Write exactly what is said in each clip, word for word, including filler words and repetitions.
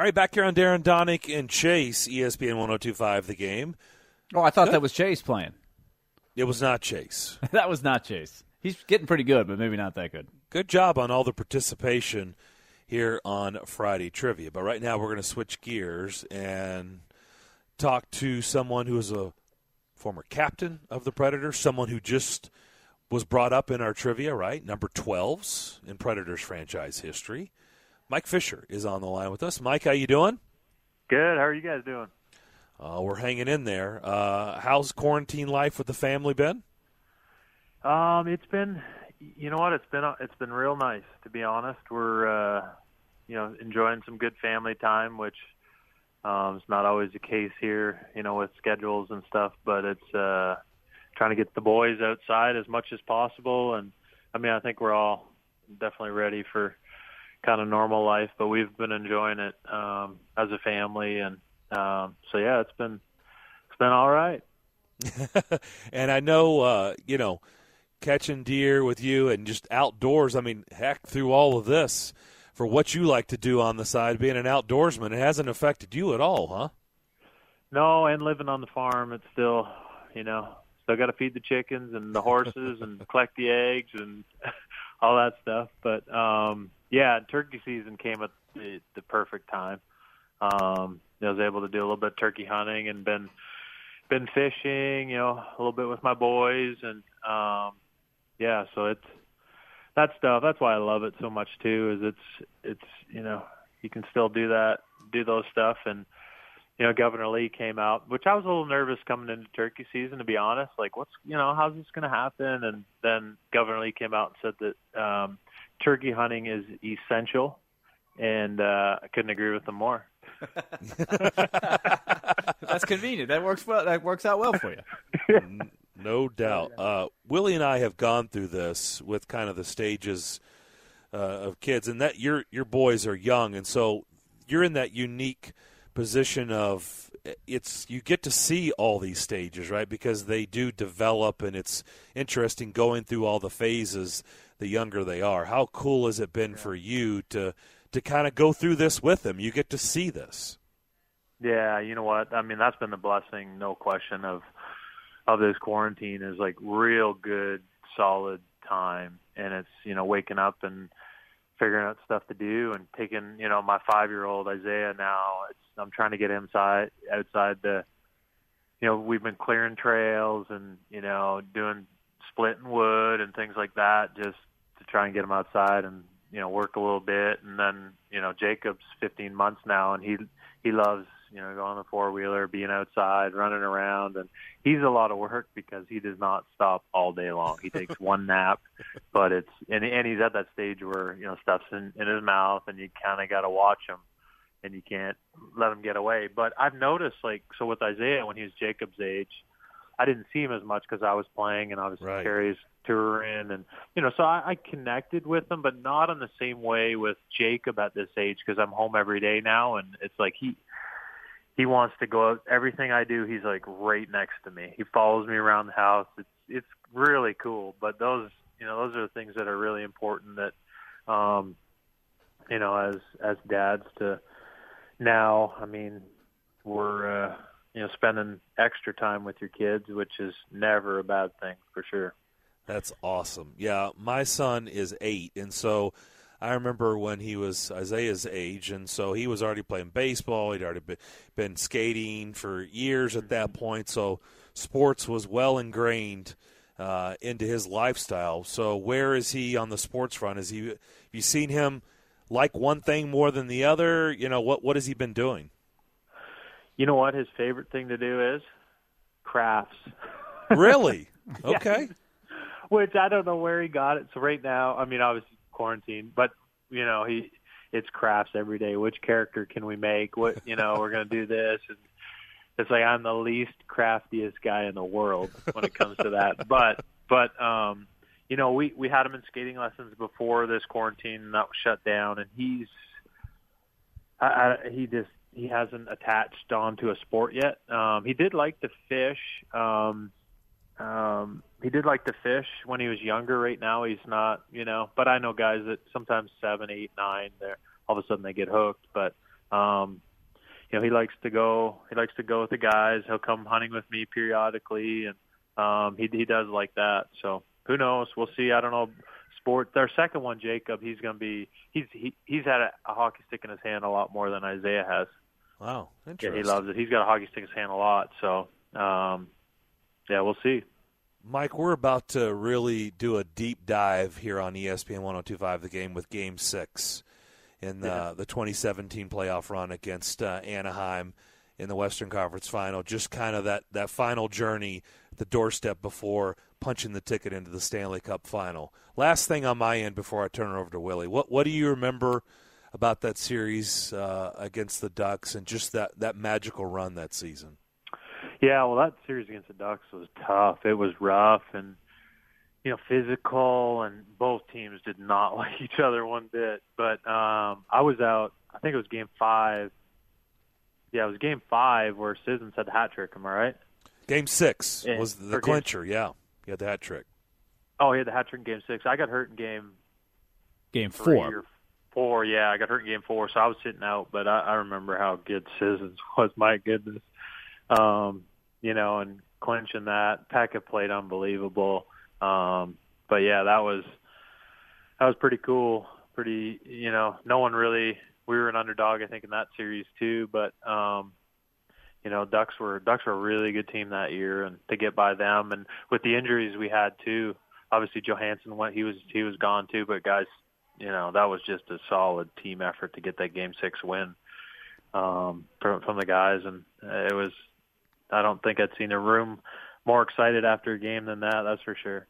All right, back here on Darren Donick and Chase, E S P N one oh two point five The Game. Oh, I thought Good. that was Chase playing. It was not Chase. That was not Chase. He's getting pretty good, but maybe not that good. Good job on all the participation here on Friday Trivia. But right now we're going to switch gears and talk to someone who is a former captain of the Predators, someone who just was brought up in our trivia, right? Number twelves in Predators franchise history. Mike Fisher is on the line with us. Mike, how you doing? Good. How are you guys doing? Uh, we're hanging in there. Uh, how's quarantine life with the family been? Um, it's been, you know what? It's been it's been real nice, to be honest. We're, uh, you know, enjoying some good family time, which um, is not always the case here, you know, with schedules and stuff. But it's uh, trying to get the boys outside as much as possible, and I mean, I think we're all definitely ready for kind of normal life. But we've been enjoying it um, as a family, and um, so yeah, it's been it's been all right. And I know, uh, you know, catching deer with you and just outdoors, I mean, heck, through all of this, for what you like to do on the side, being an outdoorsman, it hasn't affected you at all, huh? No, and living on the farm, it's still, you know, still got to feed the chickens and the horses and collect the eggs and all that stuff. But, um, yeah, turkey season came at the, the perfect time. Um, I was able to do a little bit of turkey hunting and been been fishing, you know, a little bit with my boys, and um, yeah, so it's that stuff. That's why I love it so much too. Is it's it's you know, you can still do that, do those stuff, and you know, Governor Lee came out, which I was a little nervous coming into turkey season, to be honest. Like, what's you know, how's this going to happen? And then Governor Lee came out and said that um, turkey hunting is essential, and uh, I couldn't agree with him more. That's convenient. That works well. That works out well for you. No doubt. Uh, Willie and I have gone through this with kind of the stages uh, of kids, and that your your boys are young, and so you're in that unique position of it's you get to see all these stages, right? Because they do develop, and it's interesting going through all the phases the younger they are. How cool has it been for you to to kind of go through this with them? You get to see this. Yeah, you know what? I mean, that's been the blessing, no question, of of this quarantine is like real good, solid time. And it's, you know, waking up and figuring out stuff to do and taking, you know, my five-year-old Isaiah now, it's, I'm trying to get him side, outside the, you know, we've been clearing trails and, you know, doing splitting wood and things like that just to try and get him outside and, you know, work a little bit. And then, you know, Jacob's fifteen months now, and he he loves, you know, going on the four-wheeler, being outside, running around. And he's a lot of work because he does not stop all day long. He takes one nap, but it's and, and he's at that stage where, you know, stuff's in, in his mouth, and you kind of got to watch him, and you can't let him get away. But I've noticed, like, so with Isaiah, when he was Jacob's age, I didn't see him as much because I was playing and obviously right. Carrie's touring. And, you know, so I, I connected with him, but not in the same way with Jacob at this age because I'm home every day now. And it's like he he wants to go out. Everything I do, he's like right next to me. He follows me around the house. It's it's really cool. But those, you know, those are the things that are really important that, um, you know, as as dads to now, I mean, we're, uh, you know, spending extra time with your kids, which is never a bad thing for sure. That's awesome. Yeah, my son is eight, and so I remember when he was Isaiah's age, and so he was already playing baseball. He'd already been, been skating for years at that point, so sports was well ingrained uh, into his lifestyle. So where is he on the sports front? Is he? Have you seen him like one thing more than the other? You know, what what has he been doing? You know what his favorite thing to do is? Crafts. Really? Yeah. Okay. Which I don't know where he got it. So right now, I mean, obviously quarantine, but you know, he it's crafts every day. Which character can we make? What you know, we're gonna do this, and it's like I'm the least craftiest guy in the world when it comes to that. But but um, you know, we we had him in skating lessons before this quarantine, and that was shut down, and he's I, I, he just. He hasn't attached on to a sport yet. Um, he did like to fish. Um, um, he did like to fish when he was younger. Right now, he's not, you know, but I know guys that sometimes seven, eight, nine, they're all of a sudden they get hooked. But, um, likes to go. He likes to go with the guys. He'll come hunting with me periodically, and um, he he does like that. So who knows? We'll see. I don't know. Sport. Our second one, Jacob. He's going to be. He's he, he's had a, a hockey stick in his hand a lot more than Isaiah has. Wow, interesting. Yeah, he loves it. He's got a hockey stick in his hand a lot. So um, yeah, we'll see. Mike, we're about to really do a deep dive here on E S P N one oh two point five The Game with Game Six in the, yeah. the twenty seventeen playoff run against uh, Anaheim in the Western Conference Final. Just kind of that, that final journey, the doorstep before punching the ticket into the Stanley Cup Final. Last thing on my end before I turn it over to Willie. What what do you remember about that series uh, against the Ducks and just that, that magical run that season? Yeah, well, that series against the Ducks was tough. It was rough and, you know, physical, and both teams did not like each other one bit. But um, I was out, I think it was game five. Yeah, it was game five where Sissons had the hat trick, am I right? Game six and, was the clincher, game, yeah. He had the hat trick. Oh, he had the hat trick in game six. I got hurt in game Game four. Or four, yeah. I got hurt in game four, so I was sitting out. But I, I remember how good Sissons was. My goodness. Um, you know, and clinching that. Pekka played unbelievable. Um, but, yeah, that was that was pretty cool. Pretty, you know, no one really – we were an underdog, I think, in that series too. But, um, you know, Ducks were Ducks were a really good team that year, and to get by them. And with the injuries we had too, obviously Johansson went, he was he was gone too. But guys, you know, that was just a solid team effort to get that Game Six win um, from from the guys, and it was. I don't think I'd seen a room more excited after a game than that. That's for sure.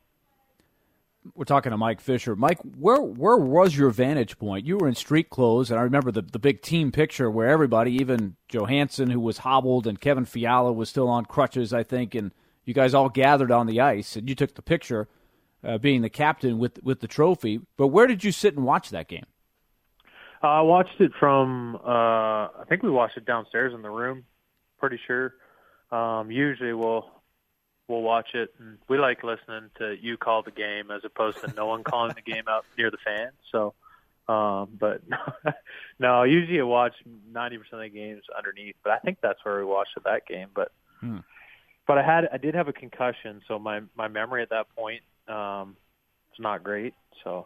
We're talking to Mike Fisher. Mike, where where was your vantage point? You were in street clothes, and I remember the, the big team picture where everybody, even Johansson, who was hobbled, and Kevin Fiala was still on crutches, I think, and you guys all gathered on the ice, and you took the picture uh, being the captain with, with the trophy. But where did you sit and watch that game? Uh, I watched it from, uh, I think we watched it downstairs in the room, pretty sure. Um, usually we'll we'll watch it, and we like listening to you call the game as opposed to no one calling the game out near the fans. So, um, but no, usually I watch ninety percent of the games underneath. But I think that's where we watched it, that game. But hmm. but I had I did have a concussion, so my my memory at that point um, was not great. So,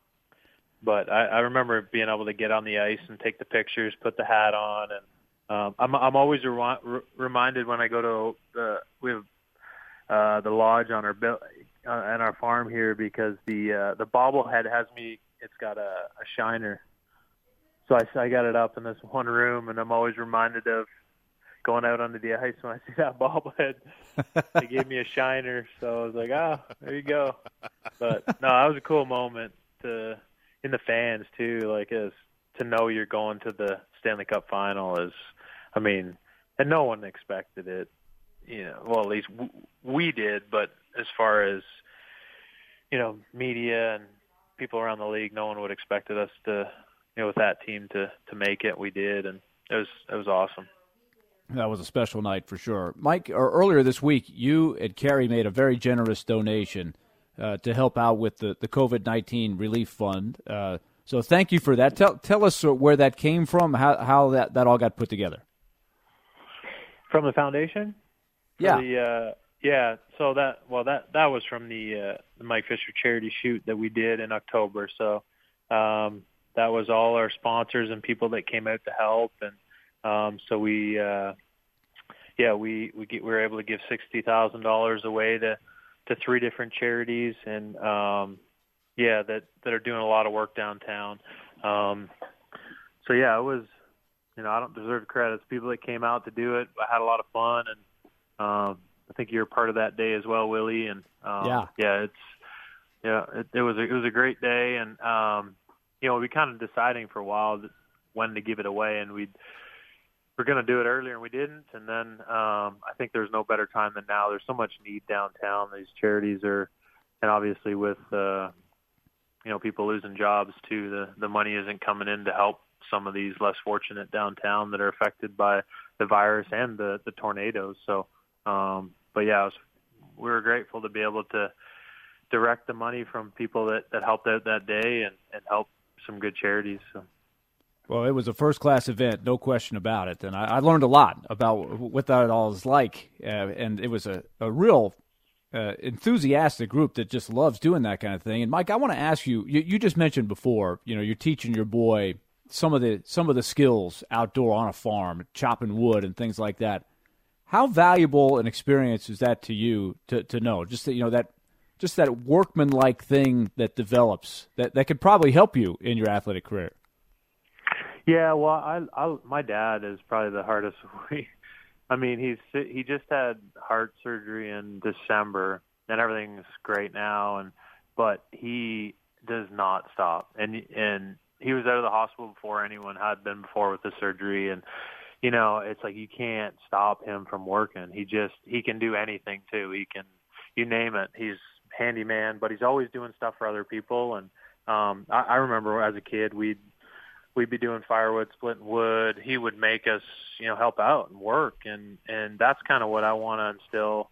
but I, I remember being able to get on the ice and take the pictures, put the hat on, and. Um, I'm I'm always re- re- reminded when I go to the we have uh, the lodge on our uh, on our farm here, because the uh, the bobblehead has me. It's got a, a shiner, so I, I got it up in this one room, and I'm always reminded of going out onto the ice when I see that bobblehead. They gave me a shiner, so I was like, ah, oh, there you go. But no, that was a cool moment to in the fans too, like as to know you're going to the Stanley Cup Final is. I mean, and no one expected it, you know, well, at least w- we did, but as far as, you know, media and people around the league, no one would expected us to, you know, with that team to, to make it. We did, and it was it was awesome. That was a special night for sure. Mike, or earlier this week, you and Carrie made a very generous donation uh, to help out with the, the COVID nineteen relief fund. Uh, so thank you for that. Tell tell us where that came from, how how that, that all got put together. From the foundation? Yeah. The, uh, yeah. So that well that that was from the, uh, the Mike Fisher charity shoot that we did in October. So um, that was all our sponsors and people that came out to help, and um, so we uh, yeah we we, get, we were able to give sixty thousand dollars away to to three different charities, and um, yeah that that are doing a lot of work downtown. Um, so yeah, it was. You know, I don't deserve credit. It's people that came out to do it. I had a lot of fun, and um, I think you're a part of that day as well, Willie. And um, yeah, yeah, it's yeah, it, it was a, it was a great day, and um, you know, we kind of deciding for a while when to give it away, and we we're going to do it earlier, and we didn't. And then um, I think there's no better time than now. There's so much need downtown. These charities are, and obviously with uh, you know people losing jobs too, the the money isn't coming in to help some of these less fortunate downtown that are affected by the virus and the, the tornadoes. So, um, but yeah, was, we were grateful to be able to direct the money from people that, that helped out that day and, and help some good charities. So. Well, it was a first-class event, no question about it. And I, I learned a lot about what that all is like. Uh, and it was a, a real uh, enthusiastic group that just loves doing that kind of thing. And, Mike, I want to ask you, you, you just mentioned before, you know, you're teaching your boy some of the some of the skills outdoor on a farm, chopping wood and things like that. How valuable an experience is that to you to, to know? Just that, you know, that just that workman-like thing that develops that, that could probably help you in your athletic career. Yeah, well, I, I, my dad is probably the hardest. I mean, he's he just had heart surgery in December, and everything's great now. And but he does not stop, and and he was out of the hospital before anyone had been before with the surgery. And you know, it's like you can't stop him from working. He just he can do anything too. He can, you name it. He's handyman, but he's always doing stuff for other people. And um, I, I remember as a kid, we'd we'd be doing firewood, splitting wood. He would make us, you know, help out and work. And, and that's kind of what I want to instill,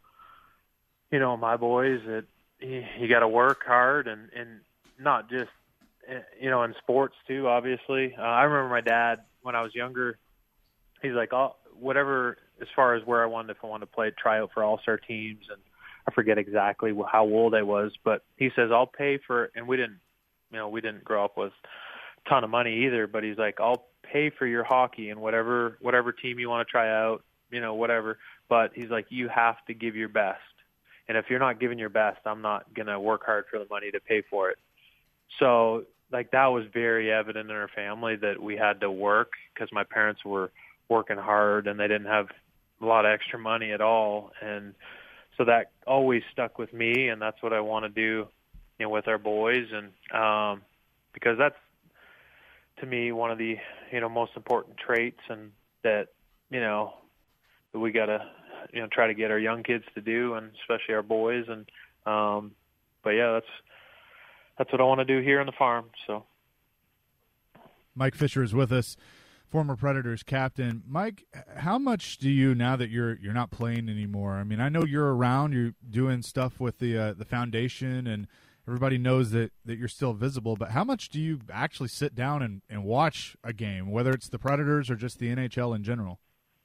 you know, my boys, that you, you got to work hard and, and not just, you know, in sports too, obviously. Uh, I remember my dad when I was younger, he's like, oh, whatever, as far as where I wanted, if I wanted to play, try out for all-star teams. And I forget exactly how old I was, but he says, I'll pay for, and we didn't, you know, we didn't grow up with ton of money either, but he's like, I'll pay for your hockey and whatever whatever team you want to try out, you know, whatever. But he's like, you have to give your best. And if you're not giving your best, I'm not going to work hard for the money to pay for it. So, like, that was very evident in our family that we had to work because my parents were working hard and they didn't have a lot of extra money at all. And so that always stuck with me, and that's what I want to do, you know, with our boys. And um, because that's, to me, one of the, you know, most important traits, and that, you know, that we got to, you know, try to get our young kids to do, and especially our boys. And, um, but yeah, that's, that's what I want to do here on the farm. So. Mike Fisher is with us, former Predators captain. Mike, how much do you, now that you're, you're not playing anymore? I mean, I know you're around, you're doing stuff with the, uh, the foundation, and everybody knows that, that you're still visible, but how much do you actually sit down and, and watch a game, whether it's the Predators or just the N H L in general?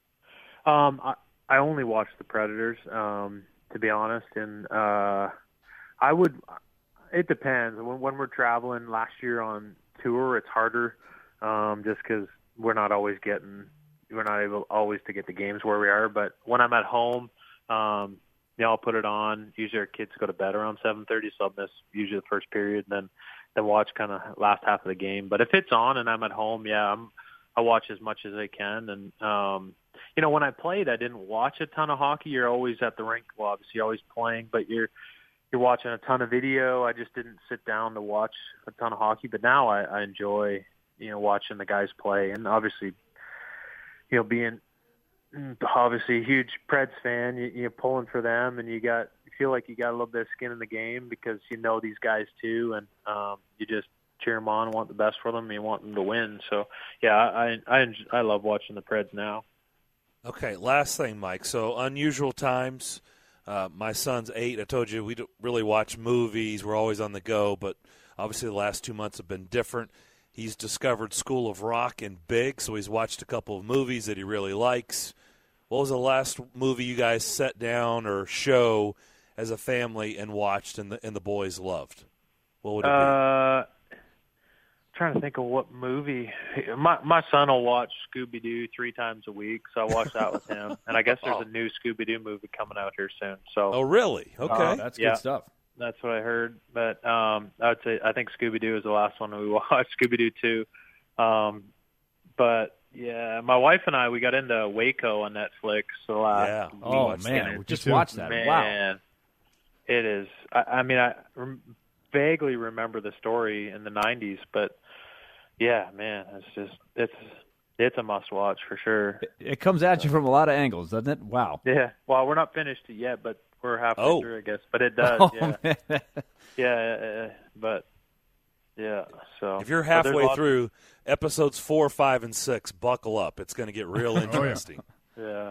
Um, I, I only watch the Predators, um, to be honest. And uh, I would, it depends. When, when we're traveling last year on tour, it's harder um, just because we're not always getting, we're not able always to get the games where we are. But when I'm at home, um, yeah, I'll put it on. Usually our kids go to bed around seven thirty, so I'll miss usually the first period, and then then watch kind of last half of the game. But if it's on and I'm at home, yeah, I'm, I watch as much as I can. And um, you know, when I played, I didn't watch a ton of hockey. You're always at the rink, well, obviously you're always playing, but you're you're watching a ton of video. I just didn't sit down to watch a ton of hockey. But now I, I enjoy, you know, watching the guys play, and obviously, you know, being obviously a huge Preds fan, you, you're pulling for them, and you got you feel like you got a little bit of skin in the game because you know these guys too, and um, you just cheer them on, want the best for them, and you want them to win. So, yeah, I I I love watching the Preds now. Okay, last thing, Mike. So unusual times. Uh, my son's eight. I told you we don't really watch movies. We're always on the go, but obviously the last two months have been different. He's discovered School of Rock and Big, so he's watched a couple of movies that he really likes. What was the last movie you guys sat down or show as a family and watched and the and the boys loved? What would it uh, be? Trying to think of what movie. My my son will watch Scooby Doo three times a week, so I watch that with him. And I guess there's oh. a new Scooby Doo movie coming out here soon. So. Oh, really? Okay, uh, that's yeah. good stuff. That's what I heard, but um, I would say I think Scooby Doo is the last one we watched. Scooby Doo two, um, but yeah, my wife and I we got into Waco on Netflix. So last yeah, week. oh man, we just too. watched that. Man, Wow, it is. I, I mean, I rem- vaguely remember the story in the nineties, but yeah, man, it's just it's it's a must watch for sure. it, it comes at you from a lot of angles, doesn't it? Wow. Yeah, well, we're not finished yet, but. We're halfway oh. through, I guess, but it does, Oh, yeah, man. yeah, uh, but yeah. So if you're halfway through episodes four, five, and six, buckle up. It's going to get real interesting. Yeah.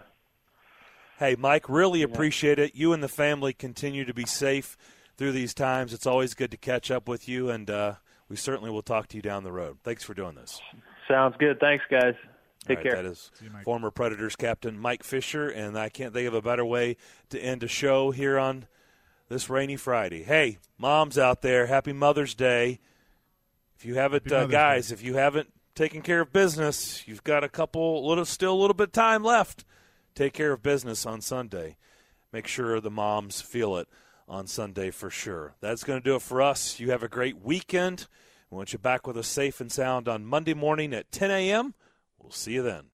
Hey, Mike, really appreciate it. You and the family continue to be safe through these times. It's always good to catch up with you, and uh, we certainly will talk to you down the road. Thanks for doing this. Sounds good. Thanks, guys. Take All right, care. That is you, Mike. former Predators captain Mike Fisher, and I can't think of a better way to end a show here on this rainy Friday. Hey, moms out there, happy Mother's Day. If you haven't, uh, guys, Day. if you haven't taken care of business, you've got a couple, little, still a little bit of time left. Take care of business on Sunday. Make sure the moms feel it on Sunday for sure. That's going to do it for us. You have a great weekend. We want you back with us safe and sound on Monday morning at ten a.m. We'll see you then.